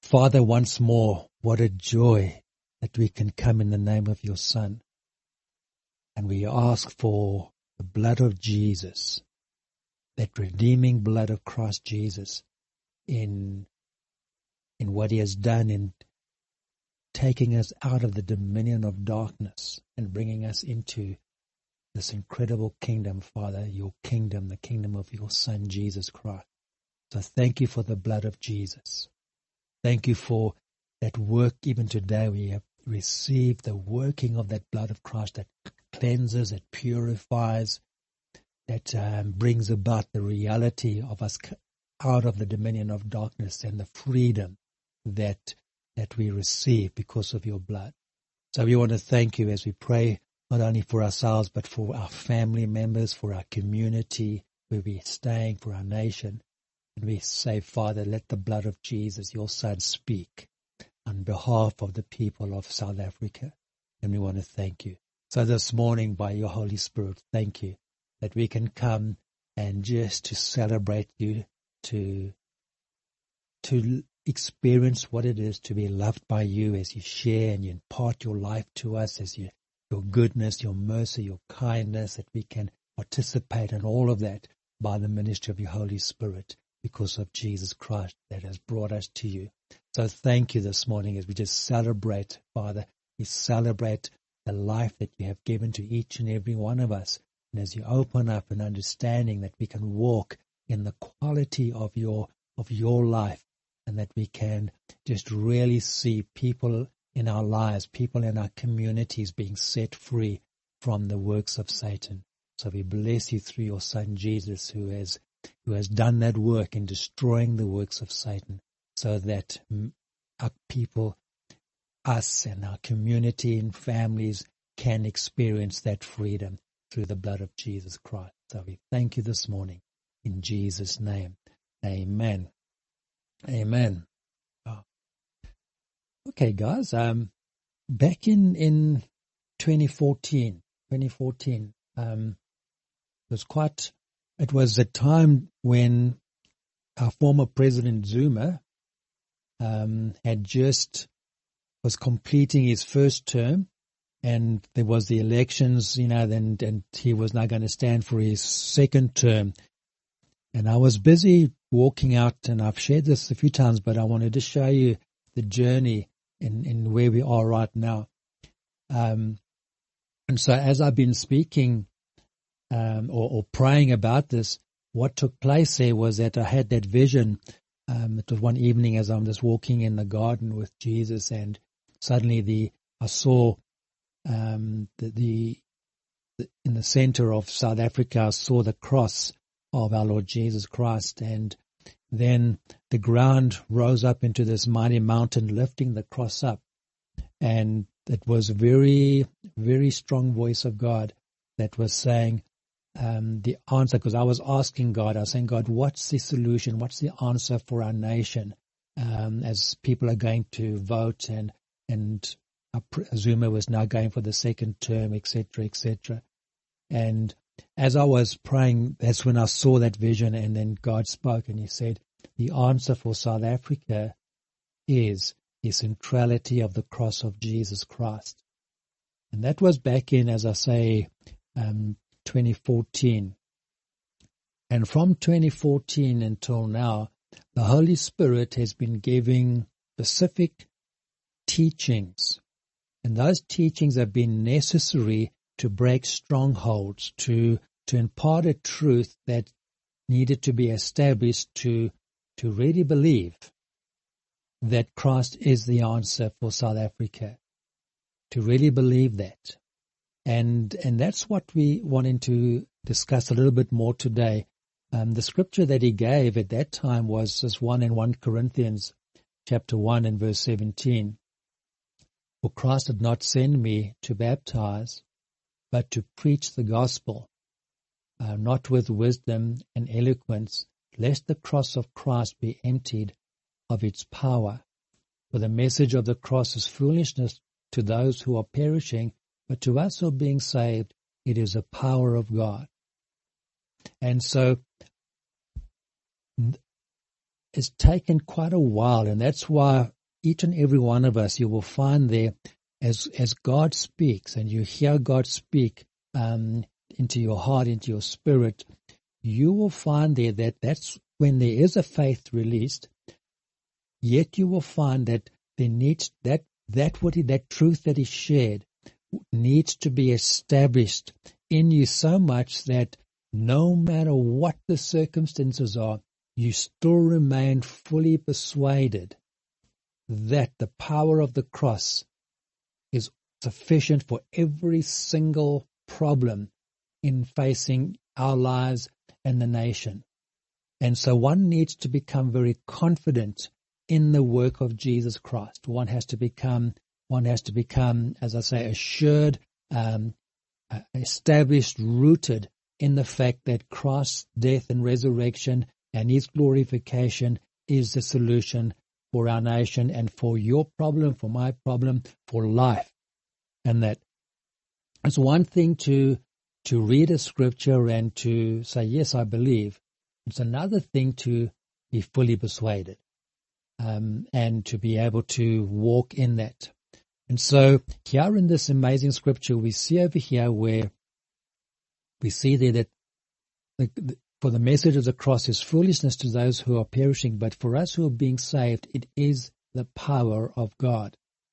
Father, once more, what a joy that we can come in the name of your Son. And we ask for the blood of Jesus, that redeeming blood of Christ Jesus, in what he has done in taking us out of the dominion of darkness and bringing us into this incredible kingdom, Father, your kingdom, the kingdom of your Son, Jesus Christ. So thank you for the blood of Jesus. Thank you for that work. Even today we have received the working of that blood of Christ that cleanses, that purifies, that brings about the reality of us out of the dominion of darkness and the freedom that we receive because of your blood. So we want to thank you as we pray, not only for ourselves, but for our family members, for our community, where we're staying, for our nation. And we say, Father, let the blood of Jesus, your Son, speak on behalf of the people of South Africa. And we want to thank you. So this morning, by your Holy Spirit, thank you that we can come and just to celebrate you, to experience what it is to be loved by you as you share and you impart your life to us, as your goodness, your mercy, your kindness, that we can participate in all of that by the ministry of your Holy Spirit because of Jesus Christ that has brought us to you. So thank you this morning as we just celebrate, Father. We celebrate the life that you have given to each and every one of us. And as you open up an understanding that we can walk in the quality of your life, and that we can just really see people in our lives, people in our communities being set free from the works of Satan. So we bless you through your Son Jesus, who has done that work in destroying the works of Satan, so that our people, us and our community and families can experience that freedom through the blood of Jesus Christ. So we thank you this morning in Jesus' name. Amen. Amen. Oh. Okay, guys. Back in 2014, it was a time when our former President Zuma was completing his first term, and there was the elections, and he was now going to stand for his second term. And I was busy walking out, and I've shared this a few times, but I wanted to show you the journey in where we are right now. And so as I've been speaking or praying about this, what took place there was that I had that vision. It was one evening as I'm just walking in the garden with Jesus, and suddenly I saw in the center of South Africa, I saw the cross of our Lord Jesus Christ, and then the ground rose up into this mighty mountain, lifting the cross up, and it was a very, very strong voice of God that was saying the answer, because I was asking God, I was saying, God, what's the solution? What's the answer for our nation as people are going to vote, and Zuma was now going for the second term, etc., etc. And as I was praying, that's when I saw that vision, and then God spoke, and he said, the answer for South Africa is the centrality of the cross of Jesus Christ. And that was back in, as I say, 2014. And from 2014 until now, the Holy Spirit has been giving specific teachings. And those teachings have been necessary to break strongholds, to impart a truth that needed to be established to really believe that Christ is the answer for South Africa, to really believe that. And that's what we wanted to discuss a little bit more today. The scripture that he gave at that time was this one in 1 Corinthians chapter 1 and verse 17. For Christ did not send me to baptize, but to preach the gospel, not with wisdom and eloquence, lest the cross of Christ be emptied of its power. For the message of the cross is foolishness to those who are perishing, but to us who are being saved, it is the power of God. And so it's taken quite a while, and that's why each and every one of us, you will find there, as God speaks, and you hear God speak into your heart, into your spirit, you will find there that's when there is a faith released. Yet you will find that there needs that truth that is shared needs to be established in you so much that no matter what the circumstances are, you still remain fully persuaded that the power of the cross is sufficient for every single problem in facing our lives and the nation. And so one needs to become very confident in the work of Jesus Christ. One has to become, as I say, assured, established, rooted in the fact that Christ's death and resurrection and his glorification is the solution for our nation and for your problem, for my problem, for life. And that it's one thing to read a scripture and to say, yes, I believe. It's another thing to be fully persuaded and to be able to walk in that. And so here in this amazing scripture, we see over here where we see there that for the message of the cross is foolishness to those who are perishing, but for us who are being saved, it is the power of God.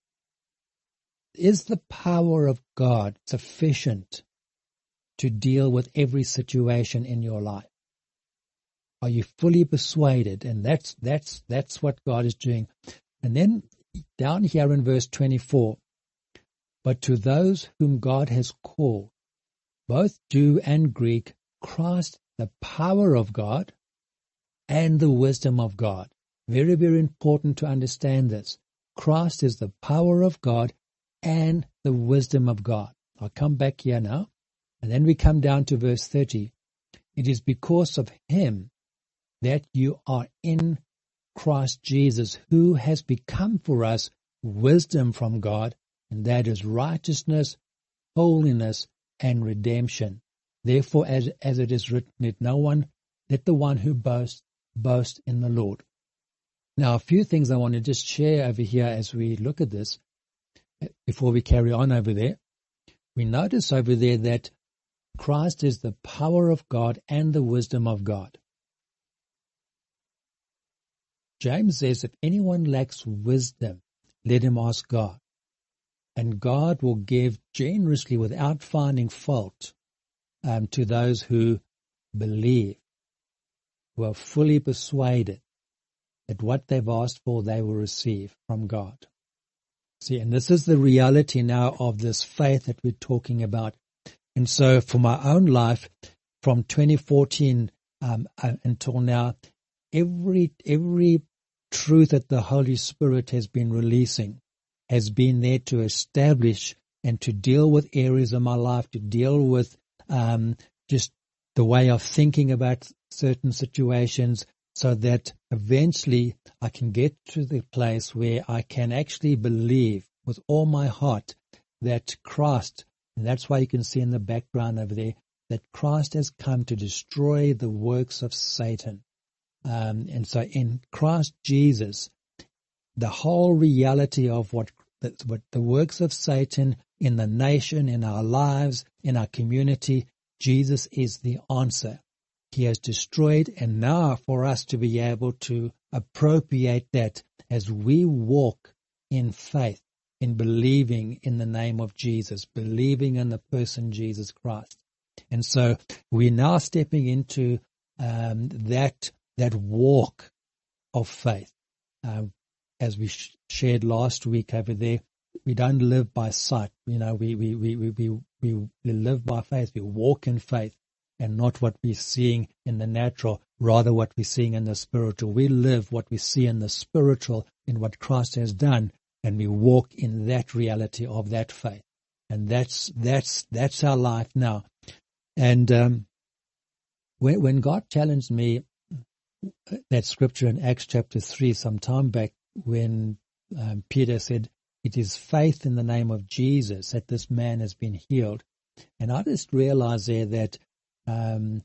Is the power of God sufficient to deal with every situation in your life? Are you fully persuaded? And that's what God is doing. And then down here in verse 24, but to those whom God has called, both Jew and Greek, Christ, the power of God and the wisdom of God. Very, very important to understand this. Christ is the power of God and the wisdom of God. I'll come back here now. And then we come down to verse 30. It is because of him that you are in Christ Jesus, who has become for us wisdom from God, and that is righteousness, holiness, and redemption. Therefore, as it is written, let the one who boasts, boast in the Lord. Now, a few things I want to just share over here as we look at this, before we carry on over there. We notice over there that Christ is the power of God and the wisdom of God. James says, if anyone lacks wisdom, let him ask God. And God will give generously without finding fault to those who believe, who are fully persuaded that what they've asked for they will receive from God. See, and this is the reality now of this faith that we're talking about. And so for my own life, from 2014 until now, every truth that the Holy Spirit has been releasing has been there to establish and to deal with areas of my life, to deal with just the way of thinking about certain situations, so that eventually I can get to the place where I can actually believe with all my heart that Christ, and that's why you can see in the background over there, that Christ has come to destroy the works of Satan. And so in Christ Jesus, the whole reality of what the works of Satan in the nation, in our lives, in our community, Jesus is the answer. He has destroyed, and now for us to be able to appropriate that as we walk in faith, in believing in the name of Jesus, believing in the person Jesus Christ. And so we're now stepping into that walk of faith. As we shared last week over there, we don't live by sight. We live by faith. We walk in faith, and not what we're seeing in the natural, rather what we're seeing in the spiritual. We live what we see in the spiritual, in what Christ has done, and we walk in that reality of that faith. And that's our life now. And when God challenged me, that scripture in Acts chapter 3 some time back, when Peter said, it is faith in the name of Jesus that this man has been healed. And I just realized there that,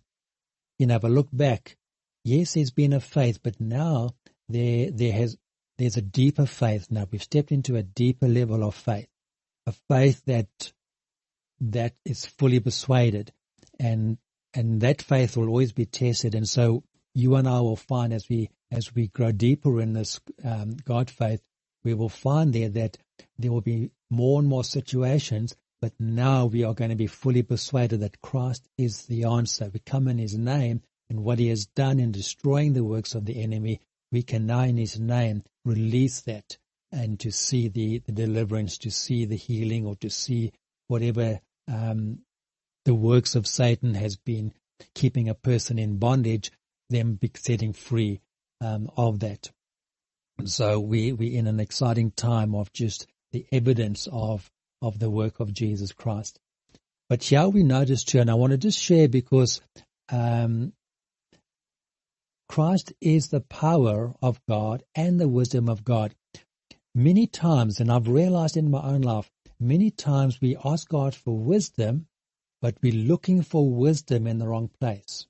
if I look back, yes, there's been a faith, but now there has there's a deeper faith now. We've stepped into a deeper level of faith, a faith that is fully persuaded, and that faith will always be tested. And so you and I will find as we grow deeper in this God faith, we will find there that there will be more and more situations, but now we are going to be fully persuaded that Christ is the answer. We come in His name, and what He has done in destroying the works of the enemy, we can now in His name release that, and to see the deliverance, to see the healing, or to see whatever the works of Satan has been keeping a person in bondage, them be setting free of that. So we're in an exciting time of just the evidence of the work of Jesus Christ. But here we notice too, and I want to just share, because Christ is the power of God and the wisdom of God. Many times, and I've realized in my own life, many times we ask God for wisdom, but we're looking for wisdom in the wrong place.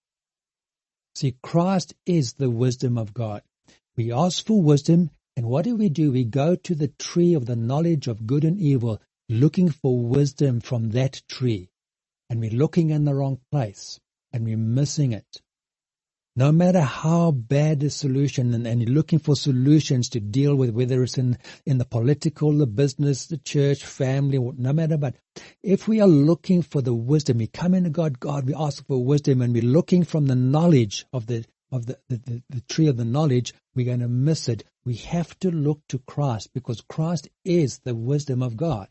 See, Christ is the wisdom of God. We ask for wisdom, and what do? We go to the tree of the knowledge of good and evil, looking for wisdom from that tree. And we're looking in the wrong place, and we're missing it. No matter how bad the solution, and you're looking for solutions to deal with, whether it's in the political, the business, the church, family, no matter, but if we are looking for the wisdom, we come into God, we ask for wisdom, and we're looking from the knowledge of the tree of the knowledge, we're going to miss it. We have to look to Christ, because Christ is the wisdom of God.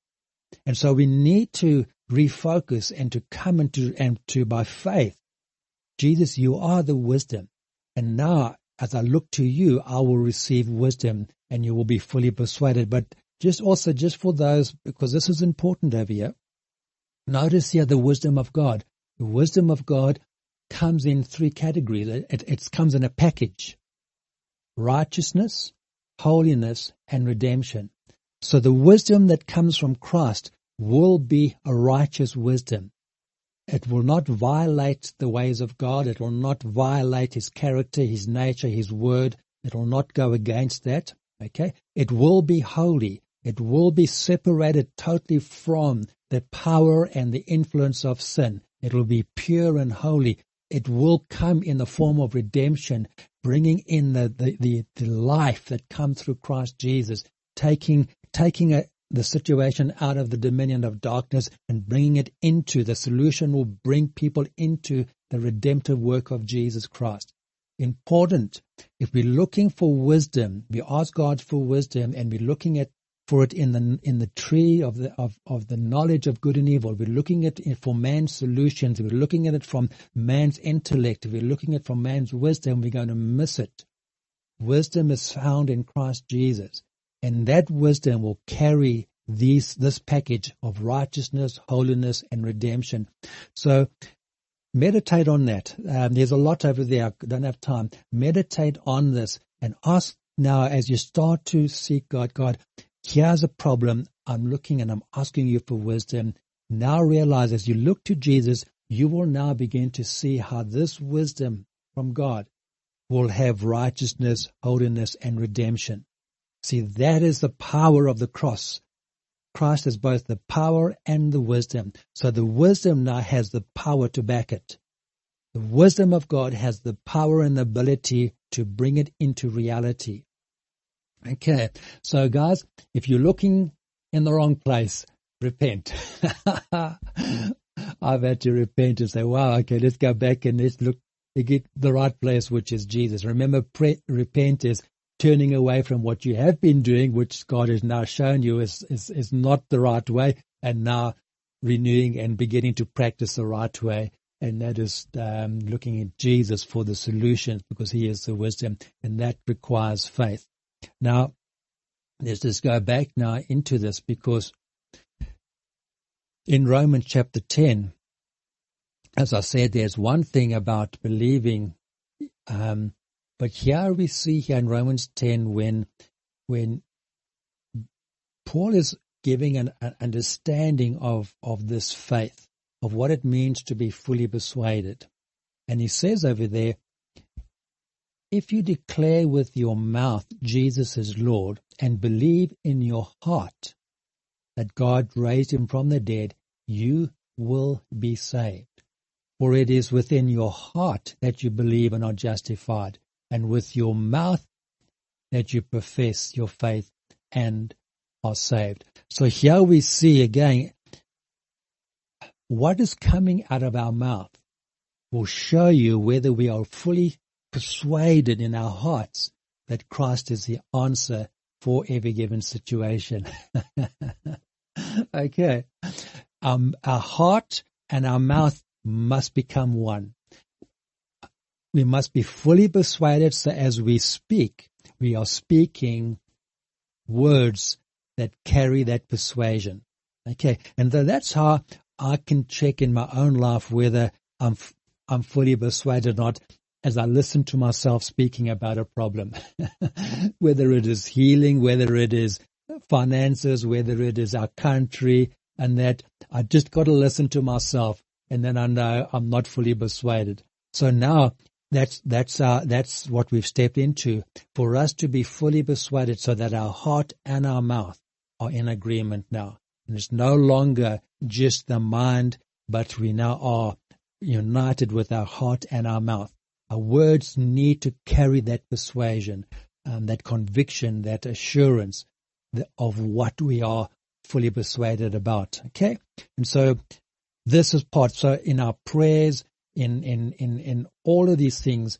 And so we need to refocus and to come into by faith, Jesus, you are the wisdom. And now, as I look to you, I will receive wisdom, and you will be fully persuaded. But just for those, because this is important over here, notice here the wisdom of God. The wisdom of God comes in three categories. It comes in a package: righteousness, holiness, and redemption. So the wisdom that comes from Christ will be a righteous wisdom. It will not violate the ways of God. It will not violate His character, His nature, His word. It will not go against that. Okay? It will be holy. It will be separated totally from the power and the influence of sin. It will be pure and holy. It will come in the form of redemption, bringing in the life that comes through Christ Jesus, taking the situation out of the dominion of darkness and bringing it into the solution, will bring people into the redemptive work of Jesus Christ. Important. If we're looking for wisdom, we ask God for wisdom, and we're looking for it in the tree of the knowledge of good and evil. We're looking at it for man's solutions. We're looking at it from man's intellect. We're looking at it from man's wisdom. We're going to miss it. Wisdom is found in Christ Jesus. And that wisdom will carry this package of righteousness, holiness, and redemption. So meditate on that. There's a lot over there. I don't have time. Meditate on this and ask now, as you start to seek God, here's a problem. I'm looking and I'm asking you for wisdom. Now realize, as you look to Jesus, you will now begin to see how this wisdom from God will have righteousness, holiness, and redemption. See, that is the power of the cross. Christ is both the power and the wisdom. So the wisdom now has the power to back it. The wisdom of God has the power and the ability to bring it into reality. Okay, so guys, if you're looking in the wrong place, repent. I've had to repent and say, wow, okay, let's go back and let's look to get the right place, which is Jesus. Remember, repent is turning away from what you have been doing, which God has now shown you is not the right way, and now renewing and beginning to practice the right way. And that is looking at Jesus for the solution, because He is the wisdom, and that requires faith. Now, let's just go back now into this, because in Romans chapter 10, as I said, there's one thing about believing, but here we see here in Romans 10 when Paul is giving an understanding of this faith, of what it means to be fully persuaded. And he says over there, if you declare with your mouth Jesus is Lord and believe in your heart that God raised him from the dead, you will be saved. For it is within your heart that you believe and are justified, and with your mouth that you profess your faith and are saved. So here we see again, what is coming out of our mouth will show you whether we are fully persuaded in our hearts that Christ is the answer for every given situation. Okay. Our heart and our mouth must become one. We must be fully persuaded, so as we speak, we are speaking words that carry that persuasion. Okay. And that's how I can check in my own life whether I'm fully persuaded or not, as I listen to myself speaking about a problem, whether it is healing, whether it is finances, whether it is our country, and that I just got to listen to myself, and then I know I'm not fully persuaded. So now that's what we've stepped into, for us to be fully persuaded, so that our heart and our mouth are in agreement now. And it's no longer just the mind, but we now are united with our heart and our mouth. Our words need to carry that persuasion, that conviction, that assurance of what we are fully persuaded about. Okay? And so this is part. So in our prayers, in all of these things,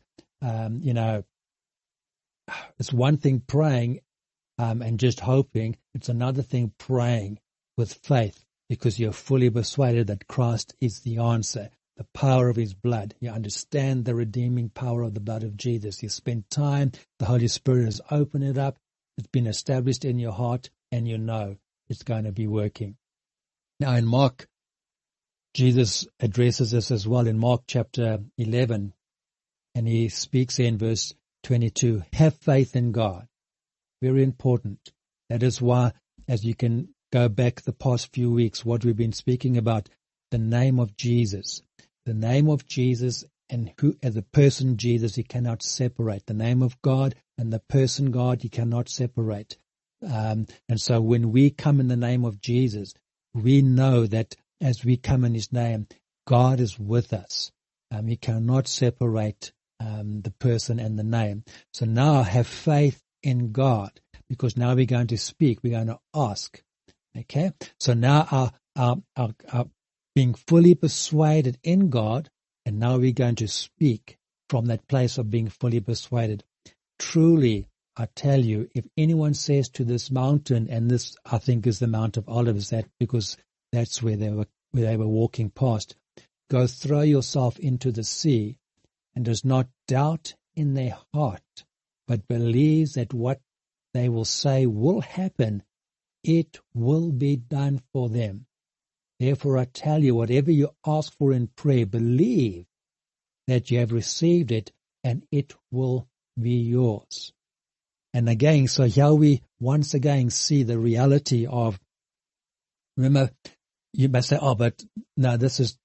it's one thing praying and just hoping. It's another thing praying with faith, because you're fully persuaded that Christ is the answer. The power of his blood. You understand the redeeming power of the blood of Jesus. You spend time, the Holy Spirit has opened it up, it's been established in your heart, and you know it's going to be working. Now in Mark, Jesus addresses this as well in Mark chapter 11, and he speaks in verse 22, have faith in God. Very important. That is why, as you can go back the past few weeks, what we've been speaking about, the name of Jesus. The name of Jesus and who, as the person Jesus, you cannot separate. The name of God and the person God, you cannot separate. And so when we come in the name of Jesus, we know that as we come in his name, God is with us. You cannot separate the person and the name. So now have faith in God, because now we're going to speak, we're going to ask. Okay? So now our being fully persuaded in God, and now we're going to speak from that place of being fully persuaded. Truly, I tell you, if anyone says to this mountain, and this I think is the Mount of Olives, that because that's where they were walking past, go throw yourself into the sea, and does not doubt in their heart, but believes that what they will say will happen, it will be done for them. Therefore I tell you, whatever you ask for in prayer, believe that you have received it, and it will be yours. And again, so here we once again see the reality of, remember, you may say, oh, but no, this is,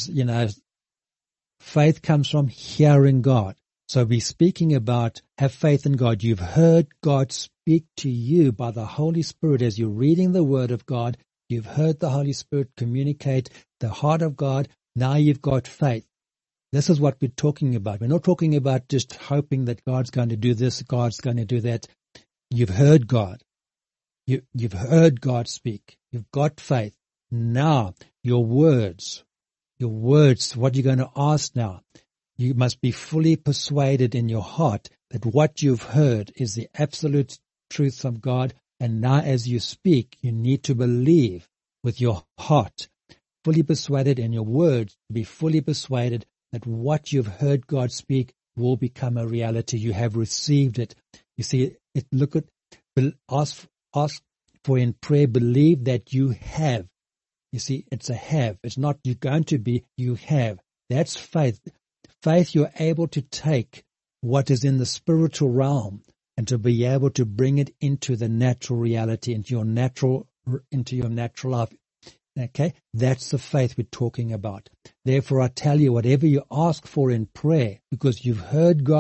faith comes from hearing God. So we're speaking about have faith in God. You've heard God speak to you by the Holy Spirit as you're reading the Word of God. You've heard the Holy Spirit communicate the heart of God. Now you've got faith. This is what we're talking about. We're not talking about just hoping that God's going to do this, God's going to do that. You've heard God. You've heard God speak. You've got faith. Now, your words, what you're going to ask now, you must be fully persuaded in your heart that what you've heard is the absolute truth of God. And now as you speak, you need to believe with your heart, fully persuaded in your words, be fully persuaded that what you've heard God speak will become a reality. You have received it. You see, ask for in prayer, believe that you have. You see, it's a have. It's not you're going to be, you have. That's faith. Faith, you're able to take what is in the spiritual realm and to be able to bring it into the natural reality, into your natural life. Okay? That's the faith we're talking about. Therefore, I tell you, whatever you ask for in prayer, because you've heard God,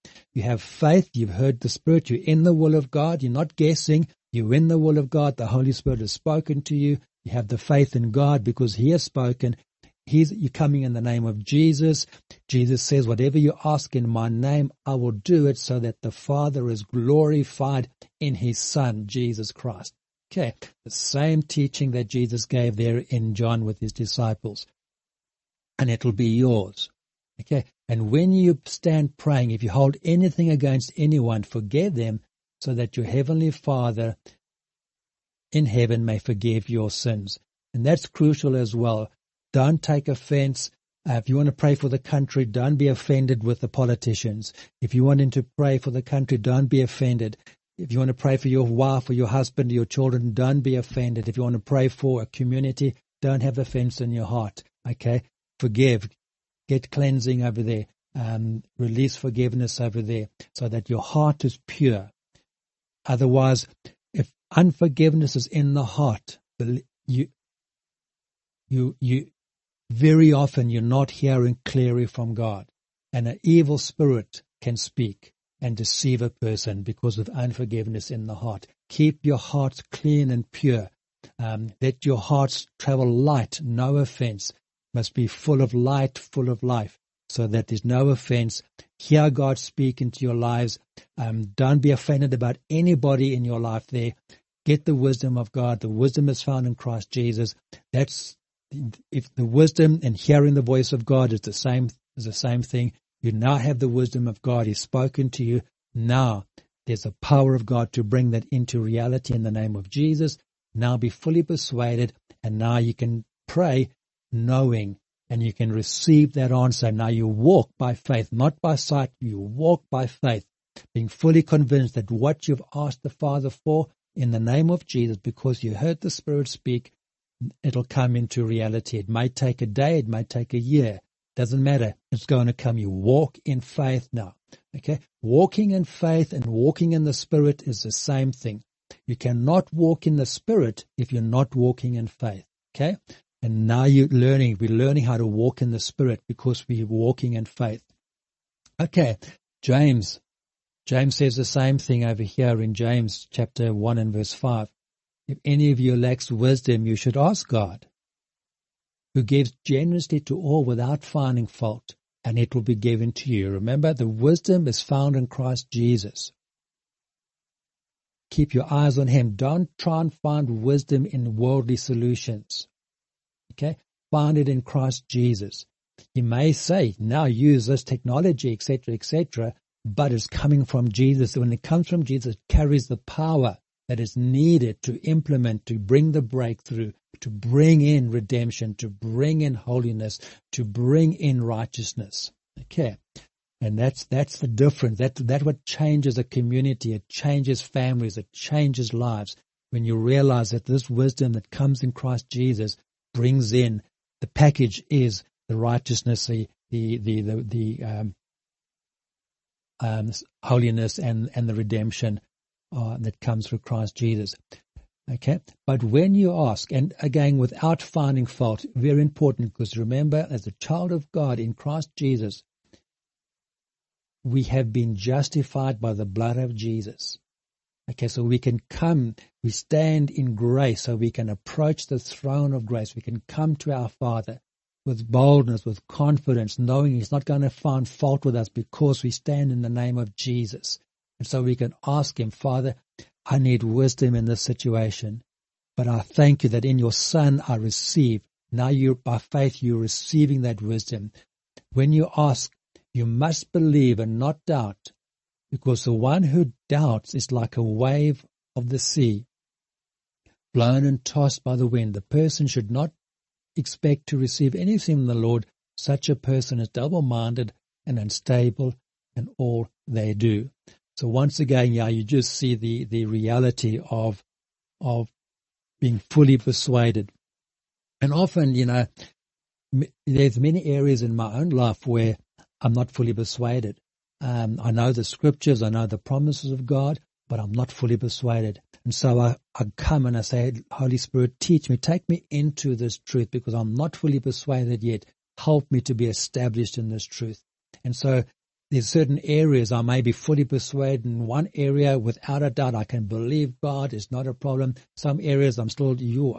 You have faith. You've heard the Spirit. You're in the will of God. You're not guessing. You're in the will of God. The Holy Spirit has spoken to you. You have the faith in God because He has spoken. You're coming in the name of Jesus. Jesus says, whatever you ask in my name, I will do it so that the Father is glorified in His Son, Jesus Christ. Okay, the same teaching that Jesus gave there in John with His disciples. And it'll be yours. Okay, and when you stand praying, if you hold anything against anyone, forgive them so that your Heavenly Father in heaven may forgive your sins. And that's crucial as well. Don't take offense. If you want to pray for the country, don't be offended with the politicians. If you want him to pray for the country, don't be offended. If you want to pray for your wife or your husband or your children, don't be offended. If you want to pray for a community, don't have offense in your heart. Okay? Forgive. Get cleansing over there. Release forgiveness over there so that your heart is pure. Otherwise, if unforgiveness is in the heart, you very often you're not hearing clearly from God. And an evil spirit can speak and deceive a person because of unforgiveness in the heart. Keep your hearts clean and pure. Let your hearts travel light, no offense. Must be full of light, full of life, so that there's no offense. Hear God speak into your lives. Don't be offended about anybody in your life there. Get the wisdom of God. The wisdom is found in Christ Jesus. If the wisdom and hearing the voice of God is the same thing, you now have the wisdom of God. He's spoken to you. Now there's the power of God to bring that into reality in the name of Jesus. Now be fully persuaded, and now you can pray knowing, and you can receive that answer. Now you walk by faith, not by sight. You walk by faith, being fully convinced that what you've asked the Father for in the name of Jesus, because you heard the Spirit speak, it'll come into reality. It might take a day, it might take a year. Doesn't matter. It's going to come. You walk in faith now. Okay? Walking in faith and walking in the Spirit is the same thing. You cannot walk in the Spirit if you're not walking in faith. Okay? And now we're learning how to walk in the Spirit because we're walking in faith. Okay, James says the same thing over here in James chapter 1 and verse 5. If any of you lacks wisdom, you should ask God, who gives generously to all without finding fault, and it will be given to you. Remember, the wisdom is found in Christ Jesus. Keep your eyes on Him. Don't try and find wisdom in worldly solutions. Okay? Find it in Christ Jesus. He may say, now use this technology, etc., but it's coming from Jesus. When it comes from Jesus, it carries the power that is needed to implement, to bring the breakthrough, to bring in redemption, to bring in holiness, to bring in righteousness. Okay. And that's the difference. That's what changes a community. It changes families. It changes lives. When you realize that this wisdom that comes in Christ Jesus brings in, the package is the righteousness, the holiness and the redemption that comes through Christ Jesus. Okay, but when you ask, and again without finding fault, very important, because remember, as a child of God in Christ Jesus, we have been justified by the blood of Jesus. Okay, so we can come, we stand in grace, so we can approach the throne of grace. We can come to our Father with boldness, with confidence, knowing He's not going to find fault with us because we stand in the name of Jesus. And so we can ask Him, Father, I need wisdom in this situation, but I thank you that in your Son I receive. Now by faith you're receiving that wisdom. When you ask, you must believe and not doubt, because the one who doubts is like a wave of the sea, blown and tossed by the wind. The person should not expect to receive anything from the Lord. Such a person is double-minded and unstable in all they do. So once again, you just see the reality of being fully persuaded. And often, there's many areas in my own life where I'm not fully persuaded. I know the scriptures, I know the promises of God, but I'm not fully persuaded. And so I come and I say, Holy Spirit, teach me, take me into this truth, because I'm not fully persuaded yet. Help me to be established in this truth. And so there's certain areas I may be fully persuaded in one area. Without a doubt, I can believe God. It's not a problem. Some areas I'm still,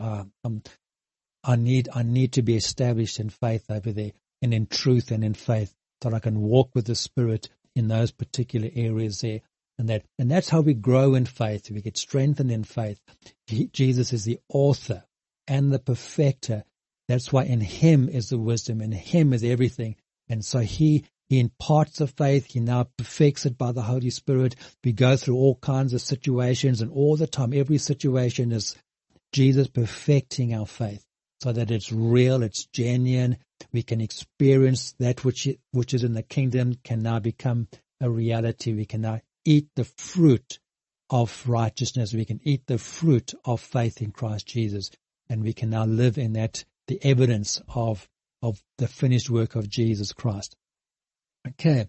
I need to be established in faith over there, and in truth and in faith, so that I can walk with the Spirit in those particular areas there. And that's how we grow in faith. We get strengthened in faith. Jesus is the author and the perfecter. That's why in Him is the wisdom, in Him is everything. And so He imparts the faith. He now perfects it by the Holy Spirit. We go through all kinds of situations, and all the time, every situation is Jesus perfecting our faith, so that it's real, it's genuine. We can experience that which is in the kingdom can now become a reality. We can now eat the fruit of righteousness. We can eat the fruit of faith in Christ Jesus, and we can now live in that, the evidence of the finished work of Jesus Christ. Okay,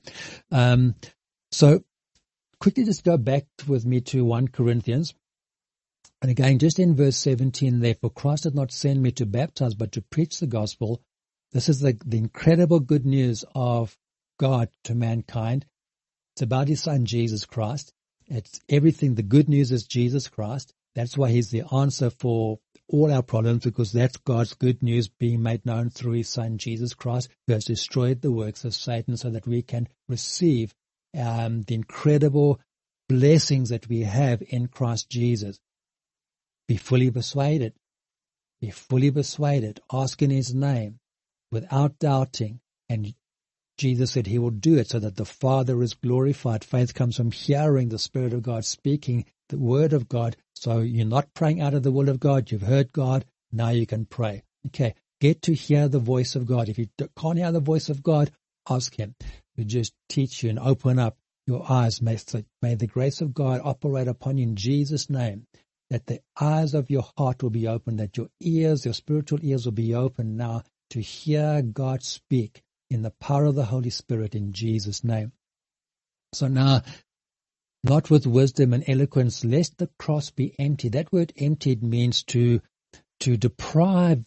so quickly just go back with me to 1 Corinthians. And again, just in verse 17, therefore Christ did not send me to baptize, but to preach the gospel. This is the incredible good news of God to mankind. It's about His Son, Jesus Christ. It's everything. The good news is Jesus Christ. That's why He's the answer for all our problems, because that's God's good news being made known through His Son, Jesus Christ, who has destroyed the works of Satan, so that we can receive the incredible blessings that we have in Christ Jesus. Be fully persuaded. Be fully persuaded. Ask in His name without doubting. And Jesus said He will do it so that the Father is glorified. Faith comes from hearing the Spirit of God speaking the Word of God. So you're not praying out of the will of God. You've heard God. Now you can pray. Okay. Get to hear the voice of God. If you can't hear the voice of God, ask Him to just teach you and open up your eyes. May the grace of God operate upon you in Jesus' name, that the eyes of your heart will be open, that your ears, your spiritual ears will be open now to hear God speak in the power of the Holy Spirit in Jesus' name. So now, not with wisdom and eloquence, lest the cross be empty. That word emptied means to deprive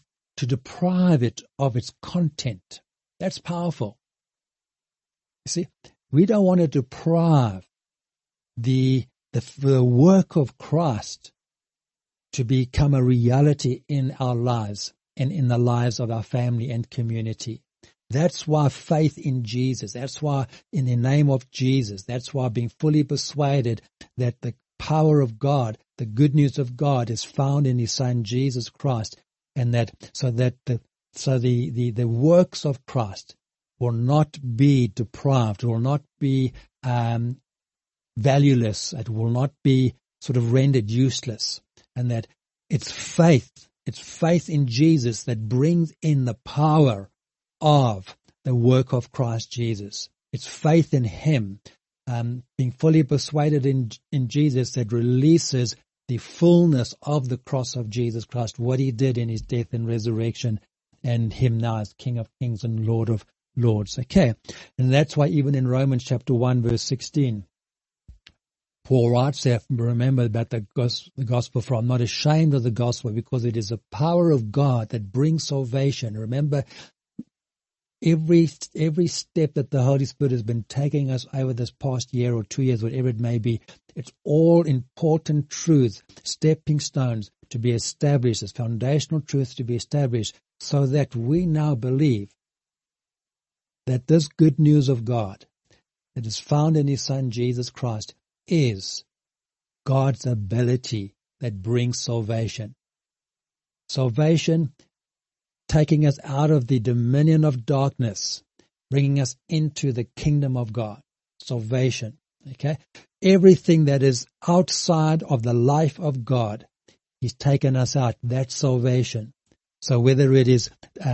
it of its content. That's powerful. You see, we don't want to deprive the work of Christ to become a reality in our lives and in the lives of our family and community. That's why faith in Jesus, that's why in the name of Jesus, that's why being fully persuaded that the power of God, the good news of God is found in His Son Jesus Christ, and the works of Christ will not be deprived, will not be valueless, it will not be sort of rendered useless, and that it's faith in Jesus that brings in the power of the work of Christ Jesus. It's faith in Him, being fully persuaded in Jesus, that releases the fullness of the cross of Jesus Christ, what He did in His death and resurrection, and Him now as King of Kings and Lord of Lords. Okay, and that's why even in Romans chapter 1 verse 16, Paul writes there, remember about the gospel, for I'm not ashamed of the gospel, because it is the power of God that brings salvation. Remember, every step that the Holy Spirit has been taking us over this past year or 2 years, whatever it may be, it's all important truths, stepping stones to be established, as foundational truths to be established, so that we now believe that this good news of God that is found in His Son Jesus Christ is God's ability that brings salvation. Salvation, taking us out of the dominion of darkness, bringing us into the kingdom of God. Salvation. Okay? Everything that is outside of the life of God, He's taken us out. That's salvation. So whether it is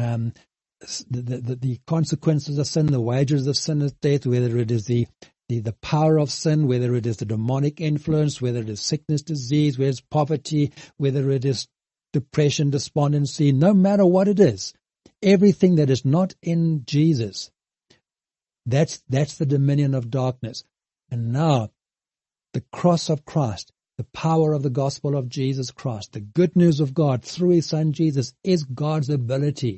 the consequences of sin, the wages of sin is death, whether it is the power of sin, whether it is the demonic influence, whether it is sickness, disease, whether it's poverty, whether it is depression, despondency, no matter what it is, everything that is not in Jesus, that's the dominion of darkness. And now, the cross of Christ, the power of the gospel of Jesus Christ, the good news of God through His Son Jesus is God's ability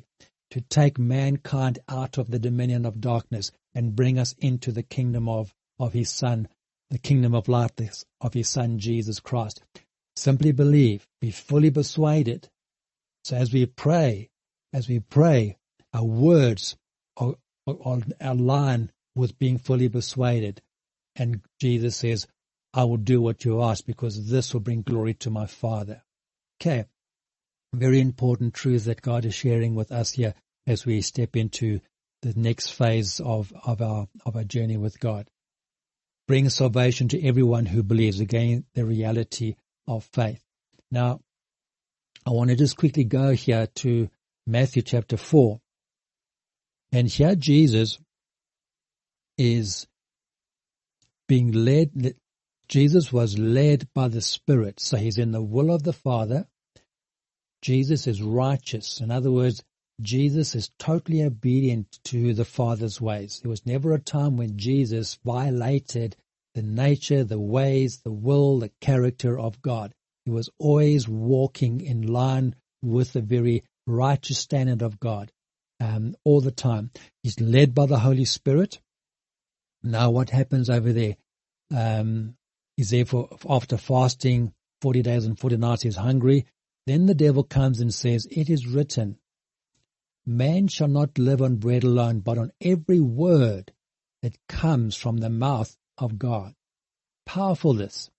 to take mankind out of the dominion of darkness and bring us into the kingdom of his Son, the kingdom of light of his Son, Jesus Christ. Simply believe, be fully persuaded. So as we pray, our words are aligned with being fully persuaded. And Jesus says, I will do what you ask because this will bring glory to my Father. Okay. Very important truth that God is sharing with us here as we step into the next phase of our journey with God. Bring salvation to everyone who believes. Again, the reality of faith. Now, I want to just quickly go here to Matthew chapter 4. And here Jesus is being led. Jesus was led by the Spirit. So he's in the will of the Father. Jesus is righteous. In other words, Jesus is totally obedient to the Father's ways. There was never a time when Jesus violated the nature, the ways, the will, the character of God. He was always walking in line with the very righteous standard of God all the time. He's led by the Holy Spirit. Now what happens over there? He's there after fasting 40 days and 40 nights. He's hungry. Then the devil comes and says, it is written, man shall not live on bread alone, but on every word that comes from the mouth of God. Powerful this.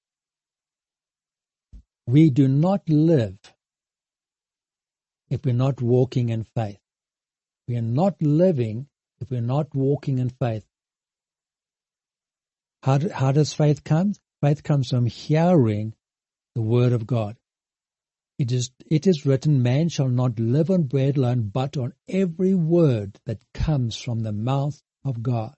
We do not live if we're not walking in faith. We are not living if we're not walking in faith. How does faith come? Faith comes from hearing the word of God. It is written, man shall not live on bread alone, but on every word that comes from the mouth of God.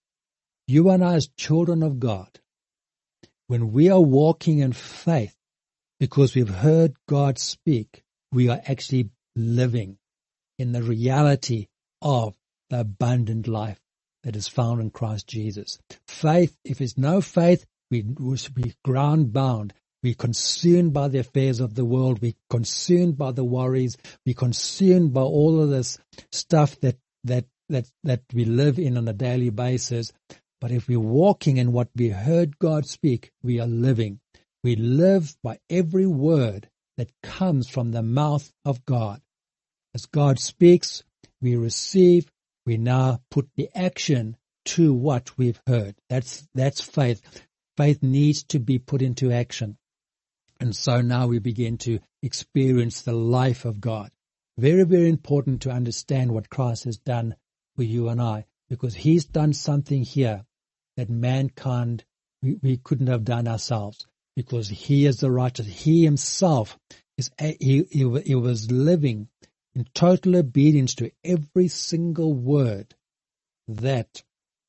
You and I as children of God, when we are walking in faith, because we've heard God speak, we are actually living in the reality of the abundant life that is found in Christ Jesus. Faith, if there's no faith, we should be ground bound. We're consumed by the affairs of the world. We're consumed by the worries. We're consumed by all of this stuff that we live in on a daily basis. But if we're walking in what we heard God speak, we are living. We live by every word that comes from the mouth of God. As God speaks, we receive. We now put the action to what we've heard. That's faith. Faith needs to be put into action. And so now we begin to experience the life of God. Very, very important to understand what Christ has done for you and I, because he's done something here that mankind, we couldn't have done ourselves, because he is the righteous. He himself, he was living in total obedience to every single word that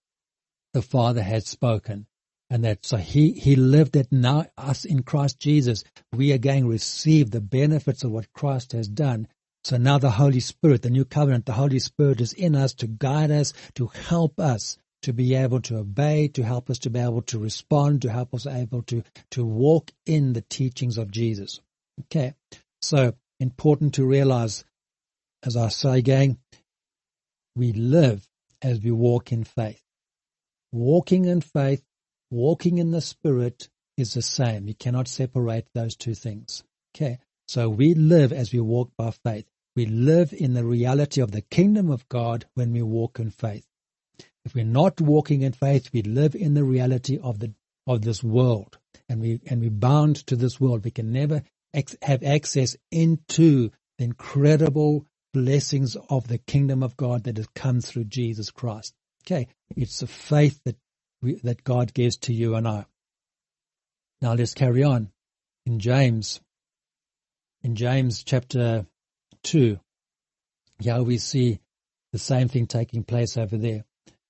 the Father had spoken. And that, so he lived it. Now us in Christ Jesus, we again receive the benefits of what Christ has done. So now the Holy Spirit, the new covenant, the Holy Spirit is in us to guide us, to help us to be able to obey, to help us to be able to respond, to help us able to walk in the teachings of Jesus. Okay. So important to realize, as I say again, we live as we walk in faith. Walking in faith, walking in the Spirit is the same. You cannot separate those two things. Okay. So we live as we walk by faith. We live in the reality of the kingdom of God when we walk in faith. If we're not walking in faith, we live in the reality of this world, and we're bound to this world. We can never have access into the incredible blessings of the kingdom of God that has come through Jesus Christ. Okay. It's the faith that God gives to you and I. Now let's carry on. In James chapter 2, here we see the same thing taking place over there,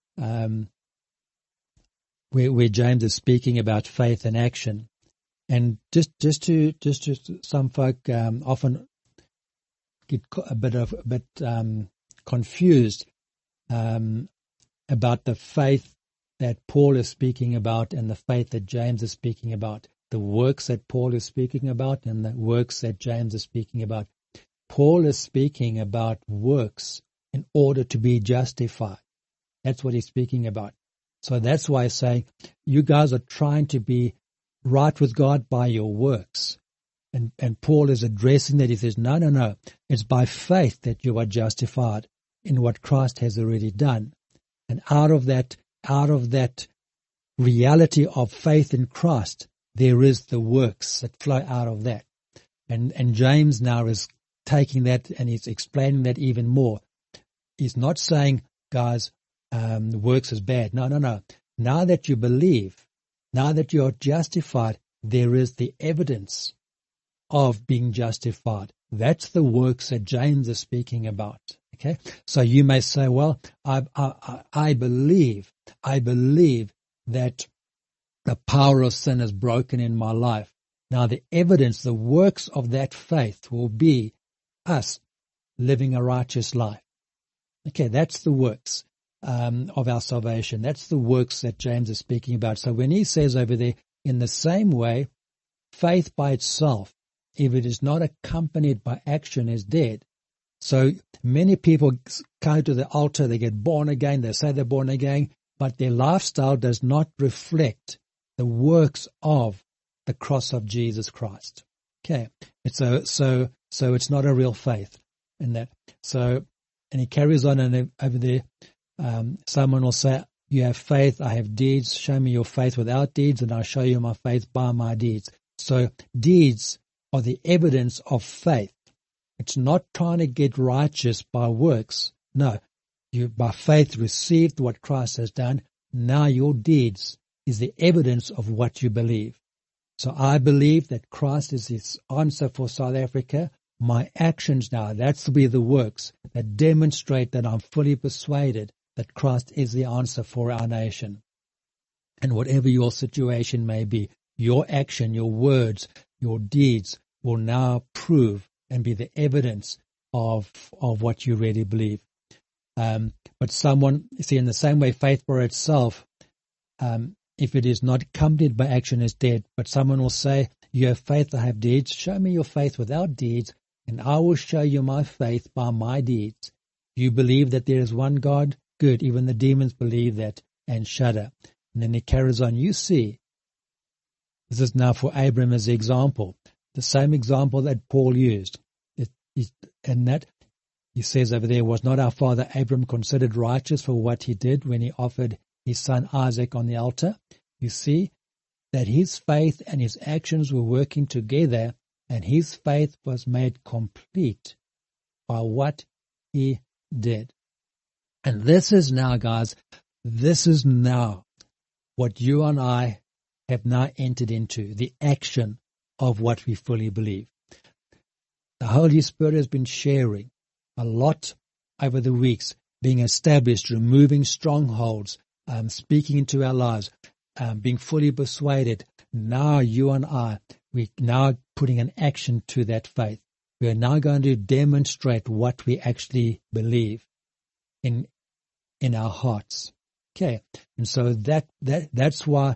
where James is speaking about faith and action. And just to some folk often get a bit confused about the faith that Paul is speaking about and the faith that James is speaking about, the works that Paul is speaking about and the works that James is speaking about. Paul is speaking about works in order to be justified. That's what he's speaking about. So that's why he's saying, you guys are trying to be right with God by your works. And Paul is addressing that. He says, no. It's by faith that you are justified in what Christ has already done. And out of that reality of faith in Christ, there is the works that flow out of that. And James now is taking that and he's explaining that even more. He's not saying, guys, works is bad. No. Now that you believe, now that you are justified, there is the evidence of being justified. That's the works that James is speaking about. Okay, so you may say, well, I believe that the power of sin is broken in my life. Now the evidence, the works of that faith will be us living a righteous life. Okay, that's the works of our salvation. That's the works that James is speaking about. So when he says over there, in the same way, faith by itself, if it is not accompanied by action, is dead. So many people come to the altar, they get born again, they say they're born again, but their lifestyle does not reflect the works of the cross of Jesus Christ. Okay, so it's not a real faith in that. So, and he carries on, and over there, someone will say, you have faith, I have deeds, show me your faith without deeds, and I'll show you my faith by my deeds. So deeds are the evidence of faith. It's not trying to get righteous by works. No, you by faith received what Christ has done. Now your deeds is the evidence of what you believe. So I believe that Christ is his answer for South Africa. My actions now, that's will be the works that demonstrate that I'm fully persuaded that Christ is the answer for our nation. And whatever your situation may be, your action, your words, your deeds will now prove and be the evidence of what you really believe. But someone, see, in the same way, faith for itself, if it is not accompanied by action, is dead. But someone will say, you have faith, I have deeds. Show me your faith without deeds, and I will show you my faith by my deeds. You believe that there is one God? Good. Even the demons believe that and shudder. And then he carries on. You see, this is now for Abram as the example, the same example that Paul used. And that he says over there, was not our father Abram considered righteous for what he did when he offered his son Isaac on the altar? You see that his faith and his actions were working together, and his faith was made complete by what he did. And this is now, guys, this is now what you and I have now entered into, the action of what we fully believe. The Holy Spirit has been sharing a lot over the weeks, being established, removing strongholds, speaking into our lives, being fully persuaded. Now you and I, we're now putting an action to that faith. We are now going to demonstrate what we actually believe in our hearts. Okay, and so that's why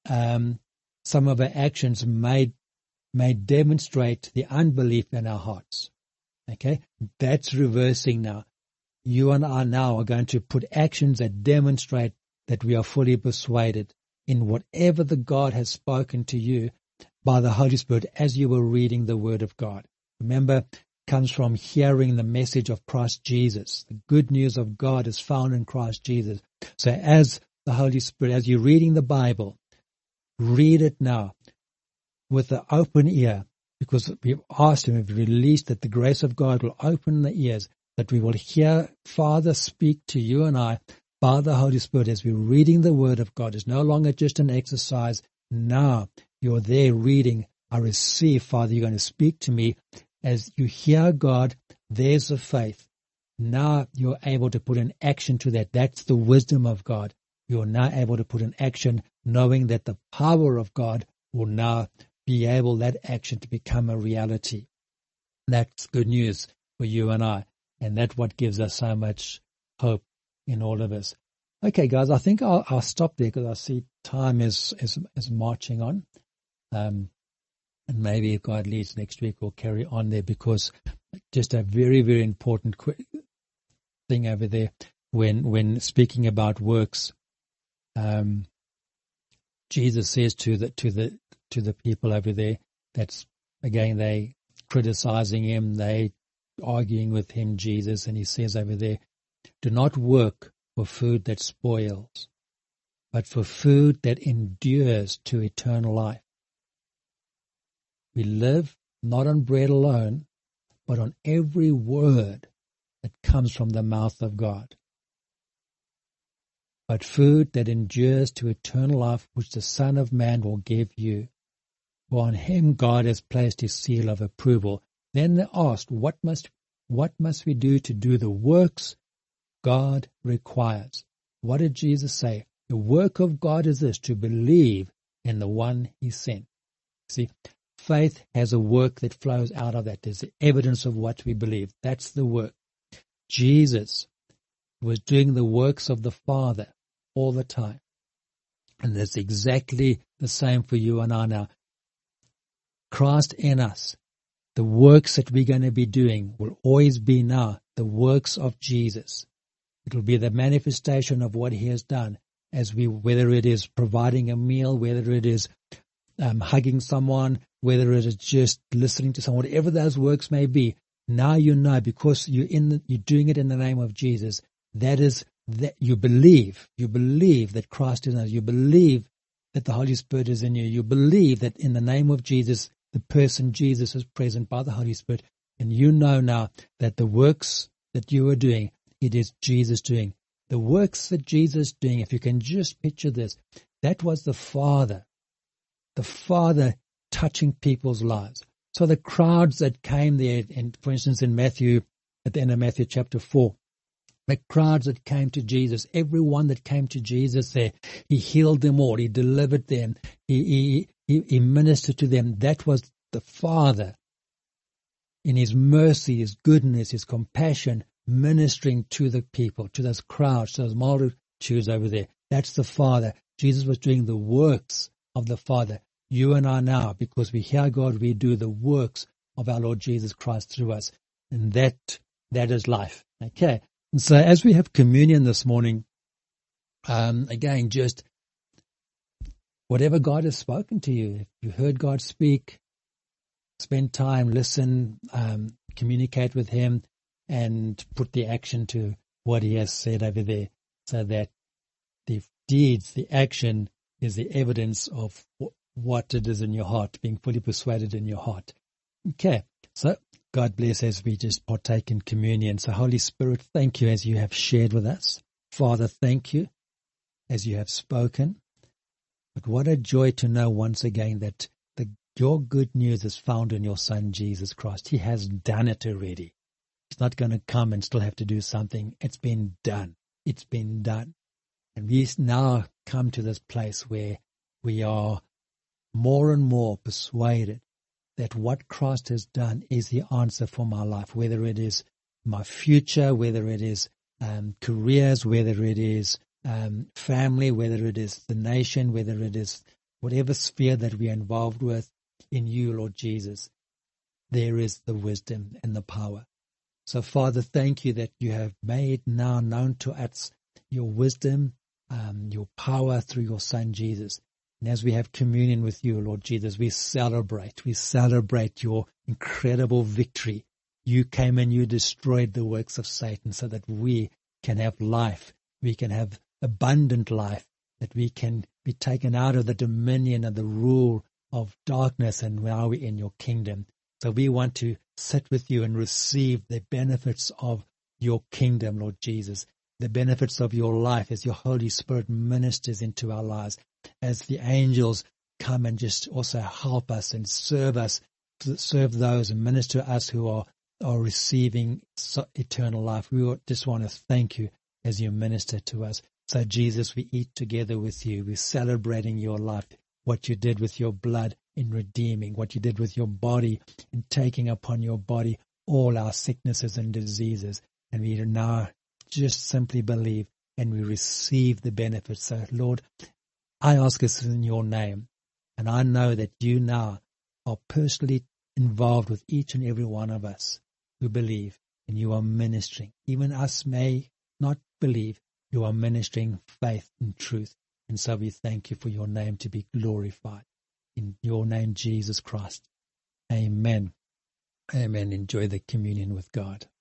some of our actions may demonstrate the unbelief in our hearts. Okay, that's reversing now. You and I now are going to put actions that demonstrate that we are fully persuaded in whatever the God has spoken to you by the Holy Spirit as you were reading the Word of God. Remember, it comes from hearing the message of Christ Jesus. The good news of God is found in Christ Jesus. So as the Holy Spirit, as you're reading the Bible, read it now with the open ear, because we've asked Him, we've released that the grace of God will open the ears, that we will hear Father speak to you and I by the Holy Spirit as we're reading the Word of God. It's no longer just an exercise. Now you're there reading. I receive, Father, you're going to speak to me. As you hear God, there's the faith. Now you're able to put an action to that. That's the wisdom of God. You're now able to put an action, knowing that the power of God will now be able, that action, to become a reality. That's good news for you and I. And that's what gives us so much hope in all of us. Okay, guys, I think I'll stop there because I see time is marching on. And maybe if God leads next week, we'll carry on there, because just a very, very important thing over there when speaking about works. Jesus says to the people over there, that's again they criticizing him, they arguing with him, Jesus, and he says over there, do not work for food that spoils, but for food that endures to eternal life. We live not on bread alone, but on every word that comes from the mouth of God. But food that endures to eternal life, which the Son of Man will give you. For on him God has placed his seal of approval. Then they asked, what must we do to do the works God requires? What did Jesus say? The work of God is this, to believe in the one he sent. See, faith has a work that flows out of that. There's the evidence of what we believe. That's the work. Jesus was doing the works of the Father all the time. And that's exactly the same for you and I now. Christ in us, the works that we're going to be doing will always be now the works of Jesus. It will be the manifestation of what he has done, whether it is providing a meal, whether it is hugging someone, whether it is just listening to someone, whatever those works may be. Now you know, because you're doing it in the name of Jesus. That is that you believe that Christ is in us. You believe that the Holy Spirit is in you. You believe that in the name of Jesus, the person Jesus is present by the Holy Spirit. And you know now that the works that you are doing, it is Jesus doing. The works that Jesus is doing, if you can just picture this, that was the Father touching people's lives. So the crowds that came there, and for instance in Matthew, at the end of Matthew chapter 4, the crowds that came to Jesus, everyone that came to Jesus there, he healed them all, he delivered them, he ministered to them. That was the Father in his mercy, his goodness, his compassion, ministering to the people, to those crowds, to those multitudes over there. That's the Father. Jesus was doing the works of the Father. You and I now, because we hear God, we do the works of our Lord Jesus Christ through us. And that is life. Okay. And so as we have communion this morning, again, just whatever God has spoken to you, if you heard God speak, spend time, listen, communicate with him, and put the action to what he has said over there, so that the deeds, the action is the evidence of what it is in your heart, being fully persuaded in your heart. Okay, so God bless as we just partake in communion. So Holy Spirit, thank you as you have shared with us. Father, thank you as you have spoken. But what a joy to know once again that your good news is found in your Son, Jesus Christ. He has done it already. He's not going to come and still have to do something. It's been done. It's been done. And we now come to this place where we are more and more persuaded that what Christ has done is the answer for my life, whether it is my future, whether it is careers, whether it is family, whether it is the nation, whether it is whatever sphere that we are involved with. In you, Lord Jesus, there is the wisdom and the power. So, Father, thank you that you have made now known to us your wisdom, your power through your Son, Jesus. And as we have communion with you, Lord Jesus, we celebrate your incredible victory. You came and you destroyed the works of Satan so that we can have life. We can have abundant life, that we can be taken out of the dominion of the rule of darkness, and now we're in your kingdom. So we want to sit with you and receive the benefits of your kingdom, Lord Jesus, the benefits of your life as your Holy Spirit ministers into our lives, as the angels come and just also help us and serve those and minister to us who are receiving eternal life. We just want to thank you as you minister to us. So Jesus, we eat together with you. We're celebrating your life, what you did with your blood in redeeming, what you did with your body in taking upon your body all our sicknesses and diseases. And we now just simply believe and we receive the benefits. So Lord, I ask this in your name, and I know that you now are personally involved with each and every one of us who believe. and you are ministering. Even us may not believe, you are ministering faith and truth. And so we thank you for your name to be glorified. In your name, Jesus Christ. Amen. Amen. Enjoy the communion with God.